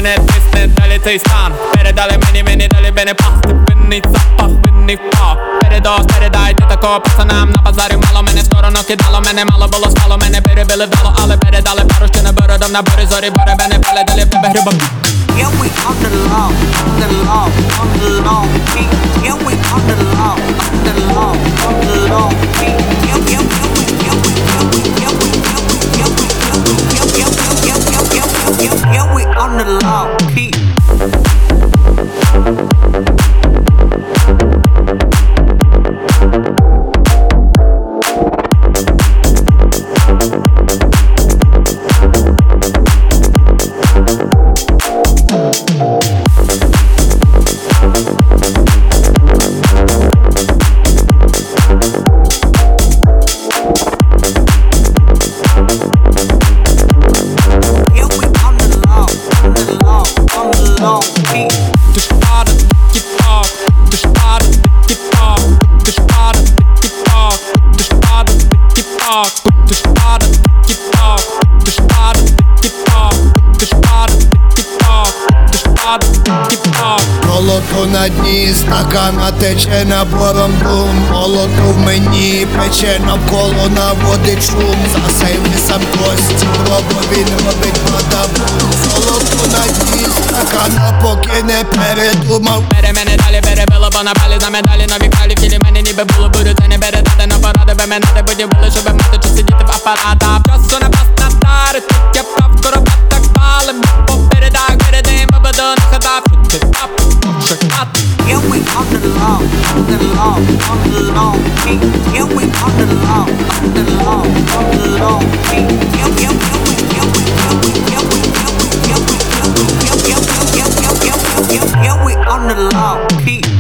мене тисне, далі цей стан. Передали мені далі б не пасти. Винний запах, винний впав. Передайте такого пацанам. На базарі мало мене в сторону кидало. Мене мало було стало, мене перебили вдало. Але передали пару, що не бородом на борі зорі. Бори мене передали в тебе грибом. Yeah, we on the law, on the law, on the law, yeah, we on the law, on the law, on the law, yeah, we on the law, Молоко на дні, стакана тече набором дум. Молоко в мені пече, навколо наводить шум. За цей лисам кості, пробо він робить мадабу. Молоко на дні, стакана поки не передумав. Бере мене далі, перебило, бо напали за медалі. Нові кралі в тілі мене ніби було. Буду це не передати на поради, бо мене не будь-були, щоб мати чи сидіти в апаратах. Часу не пас на тари, тут я прав, скоро так палим. Попередах, передаємо, бо до не хадав. yeah, we on the law, on the law, on the law, yeah, we on the law, on the law, on the law, yeah, we on the law,